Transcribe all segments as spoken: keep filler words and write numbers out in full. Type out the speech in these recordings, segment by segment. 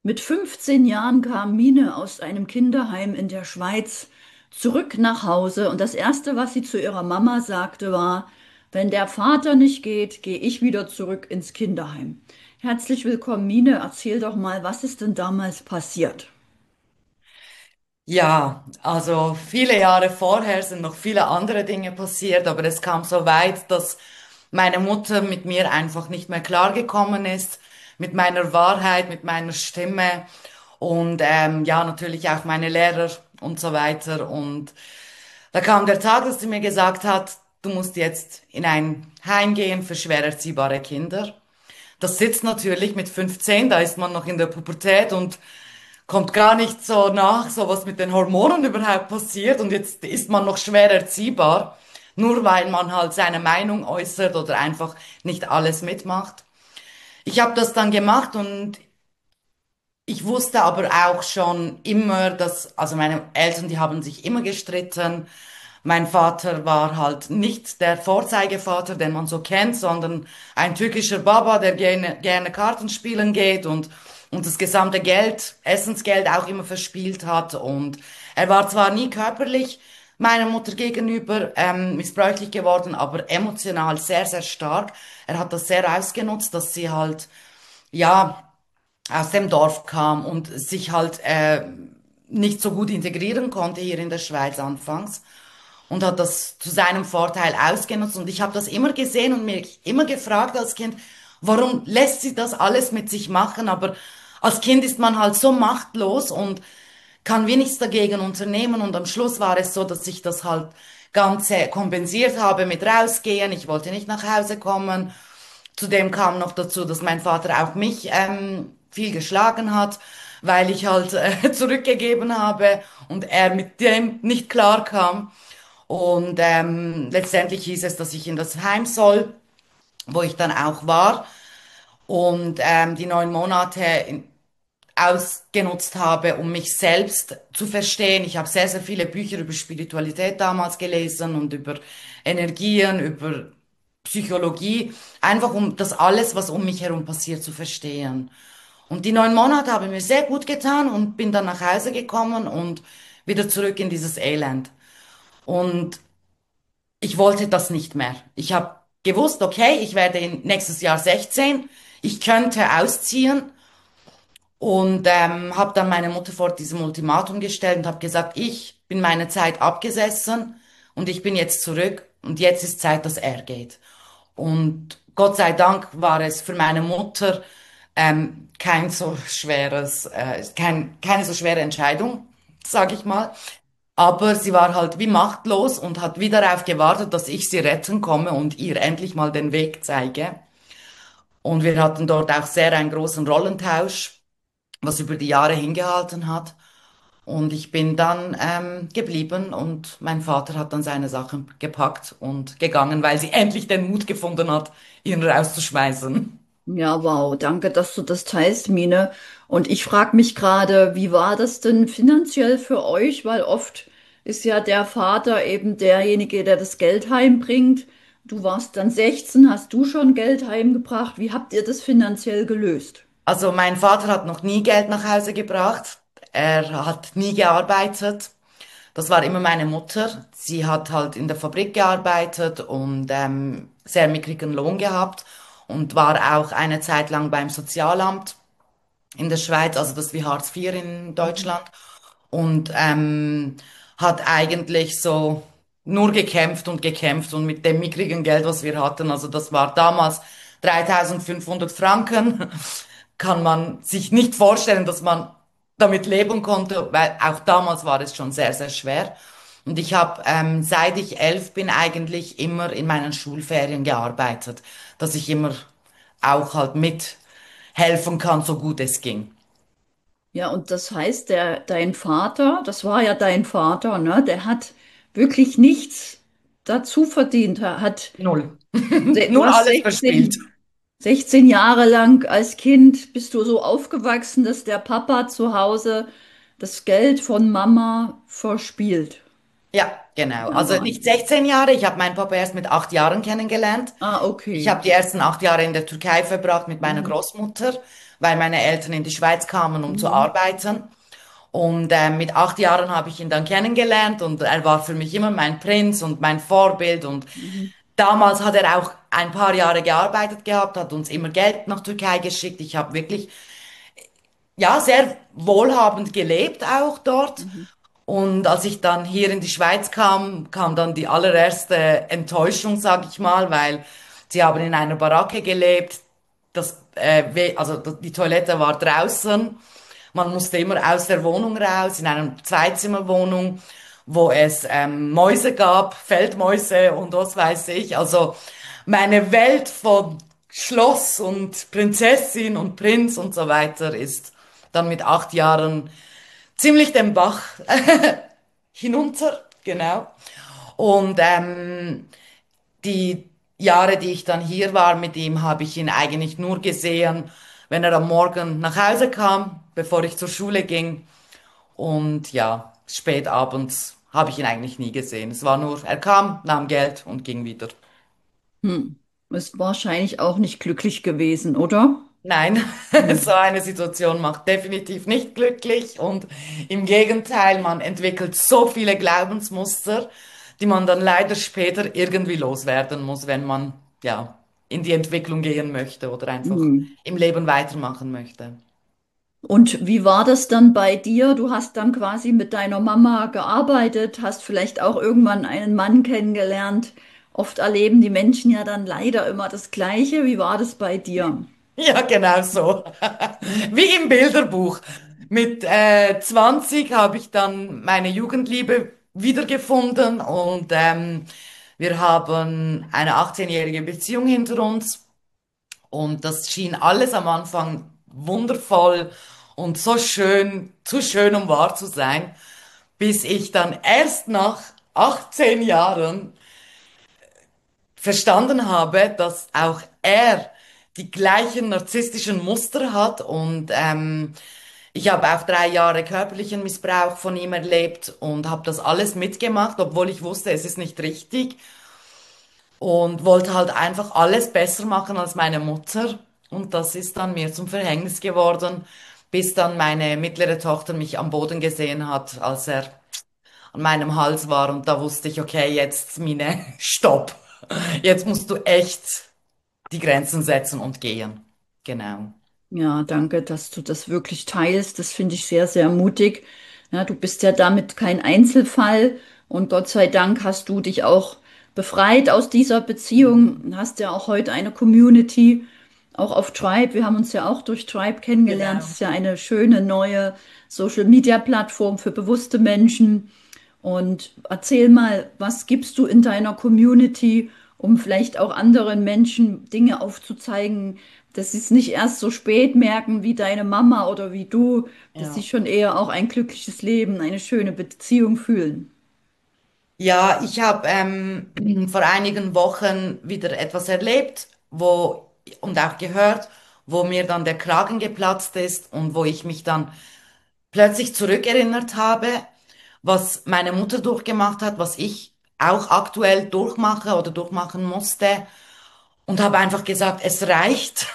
Mit fünfzehn Jahren kam Mine aus einem Kinderheim in der Schweiz zurück nach Hause und das Erste, was sie zu ihrer Mama sagte, war: Wenn der Vater nicht geht, gehe ich wieder zurück ins Kinderheim. Herzlich willkommen, Mine. Erzähl doch mal, was ist denn damals passiert? Ja, also viele Jahre vorher sind noch viele andere Dinge passiert, aber es kam so weit, dass meine Mutter mit mir einfach nicht mehr klargekommen ist, mit meiner Wahrheit, mit meiner Stimme und ähm, ja, natürlich auch meine Lehrer und so weiter. Und da kam der Tag, dass sie mir gesagt hat, du musst jetzt in ein Heim gehen für schwer erziehbare Kinder. Das sitzt natürlich mit fünfzehn, da ist man noch in der Pubertät und kommt gar nicht so nach, so was mit den Hormonen überhaupt passiert und jetzt ist man noch schwer erziehbar, nur weil man halt seine Meinung äußert oder einfach nicht alles mitmacht. Ich habe das dann gemacht und ich wusste aber auch schon immer, dass, also meine Eltern, die haben sich immer gestritten. Mein Vater war halt nicht der Vorzeigevater, den man so kennt, sondern ein türkischer Baba, der gerne, gerne Karten spielen geht und, und das gesamte Geld, Essensgeld auch immer verspielt hat. Und er war zwar nie körperlich meiner Mutter gegenüber ähm, missbräuchlich geworden, aber emotional sehr, sehr stark. Er hat das sehr ausgenutzt, dass sie halt, ja, aus dem Dorf kam und sich halt äh, nicht so gut integrieren konnte hier in der Schweiz anfangs und hat das zu seinem Vorteil ausgenutzt. Und ich habe das immer gesehen und mich immer gefragt als Kind, warum lässt sie das alles mit sich machen? Aber als Kind ist man halt so machtlos und kann wenig nichts dagegen unternehmen. Und am Schluss war es so, dass ich das halt Ganze kompensiert habe mit rausgehen. Ich wollte nicht nach Hause kommen. Zudem kam noch dazu, dass mein Vater auch mich ähm, viel geschlagen hat, weil ich halt äh, zurückgegeben habe und er mit dem nicht klar kam. Und ähm, letztendlich hieß es, dass ich in das Heim soll, wo ich dann auch war und ähm, die neun Monate in, ausgenutzt habe, um mich selbst zu verstehen. Ich habe sehr, sehr viele Bücher über Spiritualität damals gelesen und über Energien, über Psychologie, einfach um das alles, was um mich herum passiert, zu verstehen. Und die neun Monate haben mir sehr gut getan und bin dann nach Hause gekommen und wieder zurück in dieses Elend. Und ich wollte das nicht mehr. Ich habe gewusst, okay, ich werde in nächstes Jahr sechzehn, ich könnte ausziehen und ähm, habe dann meine Mutter vor diesem Ultimatum gestellt und habe gesagt, ich bin meine Zeit abgesessen und ich bin jetzt zurück und jetzt ist Zeit, dass er geht. Und Gott sei Dank war es für meine Mutter ähm, kein so schweres, äh, kein, keine so schwere Entscheidung, sage ich mal. Aber sie war halt wie machtlos und hat wie darauf gewartet, dass ich sie retten komme und ihr endlich mal den Weg zeige. Und wir hatten dort auch sehr einen großen Rollentausch, was über die Jahre hingehalten hat. Und ich bin dann ähm, geblieben und mein Vater hat dann seine Sachen gepackt und gegangen, weil sie endlich den Mut gefunden hat, ihn rauszuschmeißen. Ja, wow, danke, dass du das teilst, Mine. Und ich frage mich gerade, wie war das denn finanziell für euch? Weil oft ist ja der Vater eben derjenige, der das Geld heimbringt. Du warst dann sechzehn, hast du schon Geld heimgebracht? Wie habt ihr das finanziell gelöst? Also mein Vater hat noch nie Geld nach Hause gebracht. Er hat nie gearbeitet. Das war immer meine Mutter. Sie hat halt in der Fabrik gearbeitet und ähm, sehr mickrigen Lohn gehabt und war auch eine Zeit lang beim Sozialamt in der Schweiz, also das ist wie Hartz vier in Deutschland. Und ähm, hat eigentlich so nur gekämpft und gekämpft und mit dem mickrigen Geld, was wir hatten, also das war damals dreitausendfünfhundert Franken, kann man sich nicht vorstellen, dass man damit leben konnte, weil auch damals war es schon sehr, sehr schwer. Und ich habe, ähm, seit ich elf bin, eigentlich immer in meinen Schulferien gearbeitet, dass ich immer auch halt mithelfen kann, so gut es ging. Ja, und das heißt, der, dein Vater, das war ja dein Vater, ne? Der hat wirklich nichts dazu verdient. Er hat, Null. du Nur hast alles verspielt. sechzehn sechzehn Jahre lang als Kind bist du so aufgewachsen, dass der Papa zu Hause das Geld von Mama verspielt. Ja, genau. Ja, Also nicht Wahnsinn. sechzehn Jahre, ich habe meinen Papa erst mit acht Jahren kennengelernt. Ah, Ich okay. habe die ersten acht Jahre in der Türkei verbracht mit meiner Mhm. Großmutter, weil meine Eltern in die Schweiz kamen, um zu Mhm. arbeiten. Und äh, mit acht Jahren habe ich ihn dann kennengelernt und er war für mich immer mein Prinz und mein Vorbild. Und Mhm. damals hat er auch ein paar Jahre gearbeitet gehabt, hat uns immer Geld nach Türkei geschickt. Ich habe wirklich, ja, sehr wohlhabend gelebt auch dort. Mhm. Und als ich dann hier in die Schweiz kam, kam dann die allererste Enttäuschung, sag ich mal, weil sie haben in einer Baracke gelebt. Das, äh, we- also die Toilette war draußen. Man musste immer aus der Wohnung raus, in einer Zweizimmerwohnung, wo es ähm, Mäuse gab, Feldmäuse und was weiß ich. Also meine Welt von Schloss und Prinzessin und Prinz und so weiter ist dann mit acht Jahren ziemlich den Bach hinunter, genau. Und ähm, die Jahre, die ich dann hier war mit ihm, habe ich ihn eigentlich nur gesehen, wenn er am Morgen nach Hause kam, bevor ich zur Schule ging. Und ja, spät abends habe ich ihn eigentlich nie gesehen. Es war nur, er kam, nahm Geld und ging wieder. Hm. Ist wahrscheinlich auch nicht glücklich gewesen, oder? Nein, so Hm. eine Situation macht definitiv nicht glücklich und im Gegenteil, man entwickelt so viele Glaubensmuster, die man dann leider später irgendwie loswerden muss, wenn man ja in die Entwicklung gehen möchte oder einfach Hm. im Leben weitermachen möchte. Und wie war das dann bei dir? Du hast dann quasi mit deiner Mama gearbeitet, hast vielleicht auch irgendwann einen Mann kennengelernt. Oft erleben die Menschen ja dann leider immer das Gleiche. Wie war das bei dir? Ja, genau so. Wie im Bilderbuch. Mit äh, zwanzig habe ich dann meine Jugendliebe wiedergefunden und ähm, wir haben eine achtzehnjährige Beziehung hinter uns und das schien alles am Anfang wundervoll und so schön, zu schön, um wahr zu sein, bis ich dann erst nach achtzehn Jahren verstanden habe, dass auch er die gleichen narzisstischen Muster hat und ähm, ich habe auch drei Jahre körperlichen Missbrauch von ihm erlebt und habe das alles mitgemacht, obwohl ich wusste, es ist nicht richtig und wollte halt einfach alles besser machen als meine Mutter und das ist dann mir zum Verhängnis geworden, bis dann meine mittlere Tochter mich am Boden gesehen hat, als er an meinem Hals war und da wusste ich, okay, jetzt Mine, stopp. Jetzt musst du echt die Grenzen setzen und gehen. Genau. Ja, danke, dass du das wirklich teilst. Das finde ich sehr, sehr mutig. Ja, du bist ja damit kein Einzelfall und Gott sei Dank hast du dich auch befreit aus dieser Beziehung. Hast ja auch heute eine Community, auch auf Tribe. Wir haben uns ja auch durch Tribe kennengelernt. Das Genau. ist ja eine schöne neue Social Media Plattform für bewusste Menschen. Und erzähl mal, was gibst du in deiner Community, um vielleicht auch anderen Menschen Dinge aufzuzeigen, dass sie es nicht erst so spät merken wie deine Mama oder wie du, dass sie Ja. schon eher auch ein glückliches Leben, eine schöne Beziehung fühlen. Ja, ich habe ähm, vor einigen Wochen wieder etwas erlebt, wo und auch gehört, wo mir dann der Kragen geplatzt ist und wo ich mich dann plötzlich zurückerinnert habe, was meine Mutter durchgemacht hat, was ich auch aktuell durchmache oder durchmachen musste. Und habe einfach gesagt, es reicht.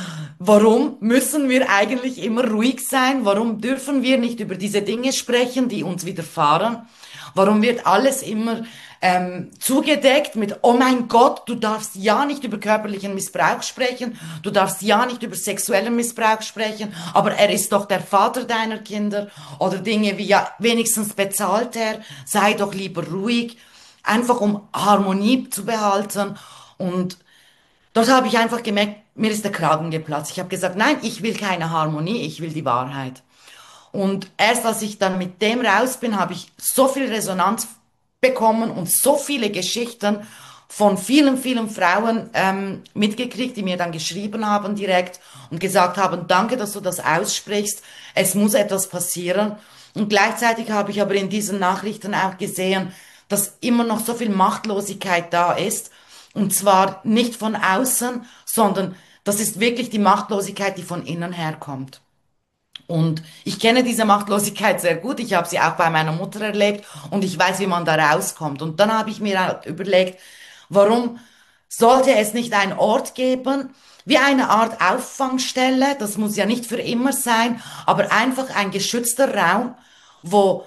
Warum müssen wir eigentlich immer ruhig sein? Warum dürfen wir nicht über diese Dinge sprechen, die uns widerfahren? Warum wird alles immer ähm, zugedeckt mit, oh mein Gott, du darfst ja nicht über körperlichen Missbrauch sprechen, du darfst ja nicht über sexuellen Missbrauch sprechen, aber er ist doch der Vater deiner Kinder oder Dinge wie, ja, wenigstens bezahlt er, sei doch lieber ruhig, einfach um Harmonie zu behalten und dort habe ich einfach gemerkt, mir ist der Kragen geplatzt. Ich habe gesagt, nein, ich will keine Harmonie, ich will die Wahrheit. Und erst als ich dann mit dem raus bin, habe ich so viel Resonanz bekommen und so viele Geschichten von vielen, vielen Frauen ähm, mitgekriegt, die mir dann geschrieben haben direkt und gesagt haben, danke, dass du das aussprichst. Es muss etwas passieren. Und gleichzeitig habe ich aber in diesen Nachrichten auch gesehen, dass immer noch so viel Machtlosigkeit da ist. Und zwar nicht von außen, sondern das ist wirklich die Machtlosigkeit, die von innen herkommt. Und ich kenne diese Machtlosigkeit sehr gut. Ich habe sie auch bei meiner Mutter erlebt und ich weiß, wie man da rauskommt. Und dann habe ich mir halt überlegt, warum sollte es nicht einen Ort geben, wie eine Art Auffangstelle, das muss ja nicht für immer sein, aber einfach ein geschützter Raum, wo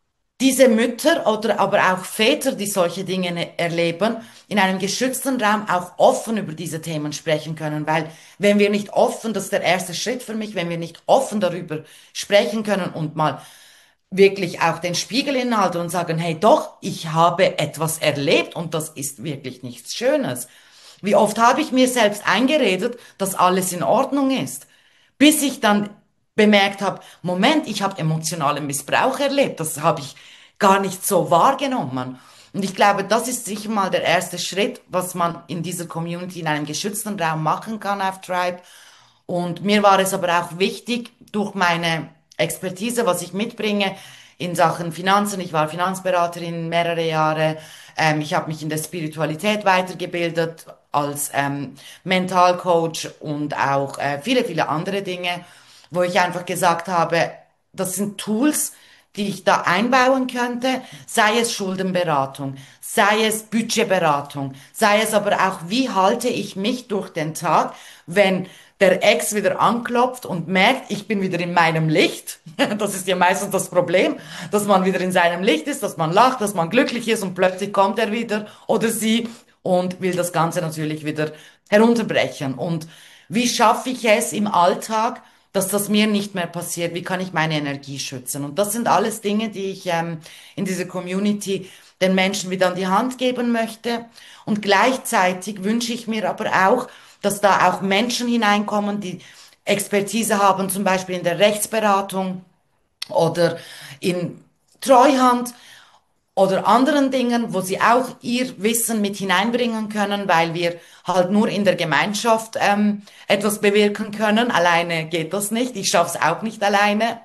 diese Mütter oder aber auch Väter, die solche Dinge ne- erleben, in einem geschützten Raum auch offen über diese Themen sprechen können. Weil wenn wir nicht offen, das ist der erste Schritt für mich, wenn wir nicht offen darüber sprechen können und mal wirklich auch den Spiegel inhalten und sagen, hey doch, ich habe etwas erlebt und das ist wirklich nichts Schönes. Wie oft habe ich mir selbst eingeredet, dass alles in Ordnung ist, bis ich dann bemerkt habe, Moment, ich habe emotionalen Missbrauch erlebt, das habe ich gar nicht so wahrgenommen. Und ich glaube, das ist sicher mal der erste Schritt, was man in dieser Community in einem geschützten Raum machen kann auf Tribe. Und mir war es aber auch wichtig, durch meine Expertise, was ich mitbringe in Sachen Finanzen. Ich war Finanzberaterin mehrere Jahre. Ähm, ich habe mich in der Spiritualität weitergebildet als ähm, Mentalcoach und auch äh, viele, viele andere Dinge, wo ich einfach gesagt habe, das sind Tools, die ich da einbauen könnte, sei es Schuldenberatung, sei es Budgetberatung, sei es aber auch, wie halte ich mich durch den Tag, wenn der Ex wieder anklopft und merkt, ich bin wieder in meinem Licht. Das ist ja meistens das Problem, dass man wieder in seinem Licht ist, dass man lacht, dass man glücklich ist und plötzlich kommt er wieder oder sie und will das Ganze natürlich wieder herunterbrechen. Und wie schaffe ich es im Alltag, dass das mir nicht mehr passiert? Wie kann ich meine Energie schützen? Und das sind alles Dinge, die ich ähm, in dieser Community den Menschen wieder an die Hand geben möchte. Und gleichzeitig wünsche ich mir aber auch, dass da auch Menschen hineinkommen, die Expertise haben, zum Beispiel in der Rechtsberatung oder in Treuhand oder anderen Dingen, wo sie auch ihr Wissen mit hineinbringen können, weil wir halt nur in der Gemeinschaft ähm, etwas bewirken können. Alleine geht das nicht. Ich schaffe es auch nicht alleine.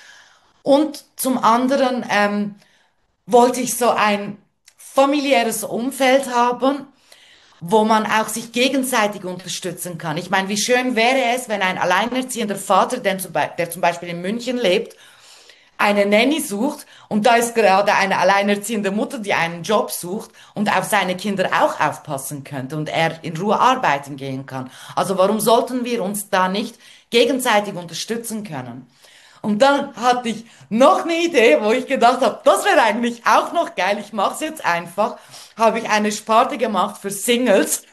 Und zum anderen ähm, wollte ich so ein familiäres Umfeld haben, wo man auch sich gegenseitig unterstützen kann. Ich meine, wie schön wäre es, wenn ein alleinerziehender Vater, der zum, Be der zum Beispiel in München lebt, eine Nanny sucht und da ist gerade eine alleinerziehende Mutter, die einen Job sucht und auf seine Kinder auch aufpassen könnte und er in Ruhe arbeiten gehen kann. Also warum sollten wir uns da nicht gegenseitig unterstützen können? Und dann hatte ich noch eine Idee, wo ich gedacht habe, das wäre eigentlich auch noch geil, ich mache es jetzt einfach, habe ich eine Sparte gemacht für Singles,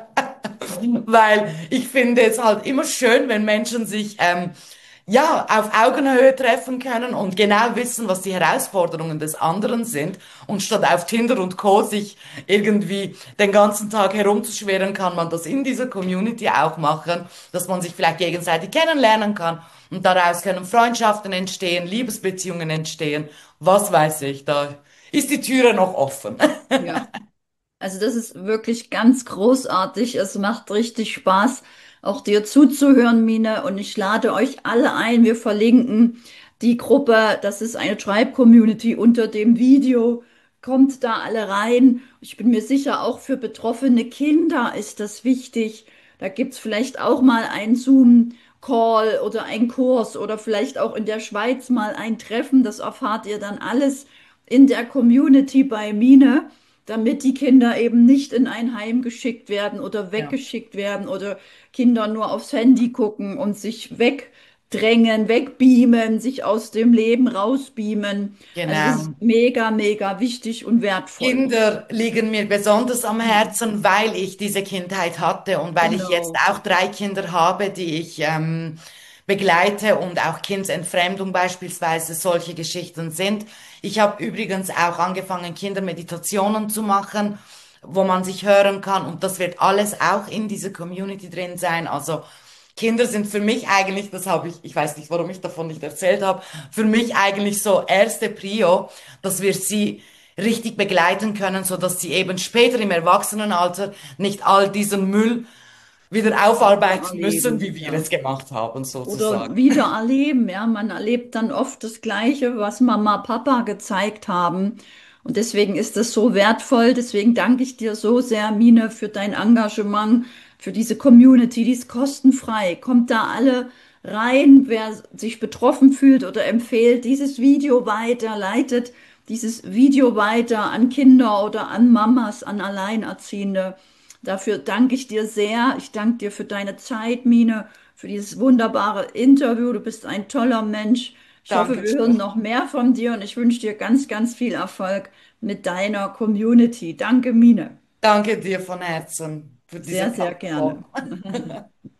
weil ich finde es halt immer schön, wenn Menschen sich ähm, ja auf Augenhöhe treffen können und genau wissen, was die Herausforderungen des anderen sind. Und statt auf Tinder und Co. sich irgendwie den ganzen Tag herumzuschweren, kann man das in dieser Community auch machen, dass man sich vielleicht gegenseitig kennenlernen kann. Und daraus können Freundschaften entstehen, Liebesbeziehungen entstehen. Was weiß ich, da ist die Türe noch offen. Ja. Also das ist wirklich ganz großartig. Es macht richtig Spaß, auch dir zuzuhören, Mine. Und ich lade euch alle ein. Wir verlinken die Gruppe. Das ist eine Tribe-Community unter dem Video. Kommt da alle rein. Ich bin mir sicher, auch für betroffene Kinder ist das wichtig. Da gibt's vielleicht auch mal einen Zoom-Call oder einen Kurs oder vielleicht auch in der Schweiz mal ein Treffen. Das erfahrt ihr dann alles in der Community bei Mine, damit die Kinder eben nicht in ein Heim geschickt werden oder Ja. weggeschickt werden oder Kinder nur aufs Handy gucken und sich wegdrängen, wegbeamen, sich aus dem Leben rausbeamen. Also das ist Genau. mega, mega wichtig und wertvoll. Kinder liegen mir besonders am Herzen, weil ich diese Kindheit hatte und weil ich jetzt Genau. auch drei Kinder habe, die ich ähm, begleite und auch Kindsentfremdung beispielsweise solche Geschichten sind. Ich habe übrigens auch angefangen, Kindermeditationen zu machen, wo man sich hören kann und das wird alles auch in dieser Community drin sein. Also Kinder sind für mich eigentlich, das habe ich, ich weiß nicht, warum ich davon nicht erzählt habe, für mich eigentlich so erste Prio, dass wir sie richtig begleiten können, so dass sie eben später im Erwachsenenalter nicht all diesen Müll wieder Wieder aufarbeiten müssen, erleben, wie wir ja. es gemacht haben, sozusagen. Oder wieder erleben, ja. Man erlebt dann oft das Gleiche, was Mama, Papa gezeigt haben. Und deswegen ist das so wertvoll. Deswegen danke ich dir so sehr, Mine, für dein Engagement, für diese Community. Die ist kostenfrei. Kommt da alle rein. Wer sich betroffen fühlt oder empfiehlt, dieses Video weiter, leitet dieses Video weiter an Kinder oder an Mamas, an Alleinerziehende. Dafür danke ich dir sehr. Ich danke dir für deine Zeit, Mine, für dieses wunderbare Interview. Du bist ein toller Mensch. Ich hoffe, wir hören Dankeschön. noch mehr von dir und ich wünsche dir ganz, ganz viel Erfolg mit deiner Community. Danke, Mine. Danke dir von Herzen für diese Sehr, sehr gerne. Plattform.